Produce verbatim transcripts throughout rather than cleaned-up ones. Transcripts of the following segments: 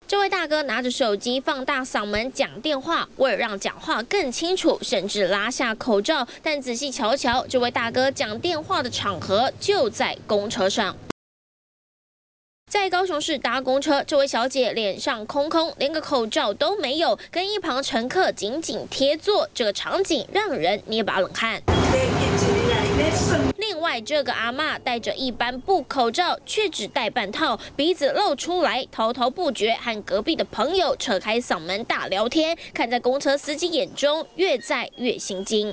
这位大哥拿着手机放大嗓门讲电话，为了让讲话更清楚，甚至拉下口罩。但仔细瞧瞧，这位大哥讲电话的场合就在公车上。 在高雄市搭公车，这位小姐脸上空空，连个口罩都没有，跟一旁乘客紧紧贴坐，这个场景让人捏把冷汗。另外，这个阿嬷戴着一般布口罩，却只戴半套，鼻子露出来，滔滔不绝，和隔壁的朋友扯开嗓门大聊天，看在公车司机眼中，越在越心惊。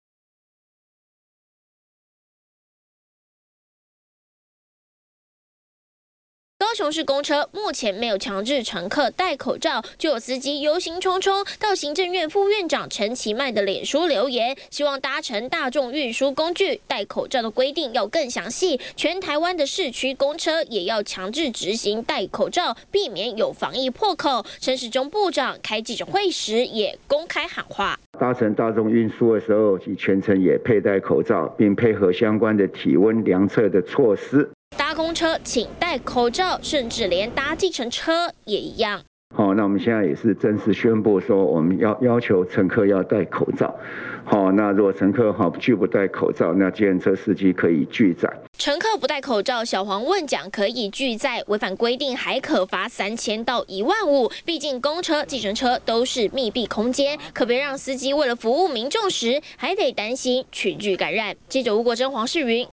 高雄市公车目前没有强制乘客戴口罩，就有司机忧心忡忡到行政院副院长陈其迈的脸书留言，希望搭乘大众运输工具戴口罩的规定要更详细，全台湾的市区公车也要强制执行戴口罩，避免有防疫破口。陈时中部长开记者会时也公开喊话： 搭乘大众运输的时候，其全程也佩戴口罩，并配合相关的体温量测的措施。 搭公车请戴口罩，甚至连搭计程车也一样。 好，那我们现在也是正式宣布说，我们要要求乘客要戴口罩。好，那如果乘客哈拒不戴口罩，那计程车司机可以拒载。 乘客不戴口罩，小黄问讲可以拒载，违反规定还可罚三千到一万五。毕竟公车、计程车都是密闭空间，可别让司机为了服务民众时，还得担心群聚感染。记者吴国珍、黄世云。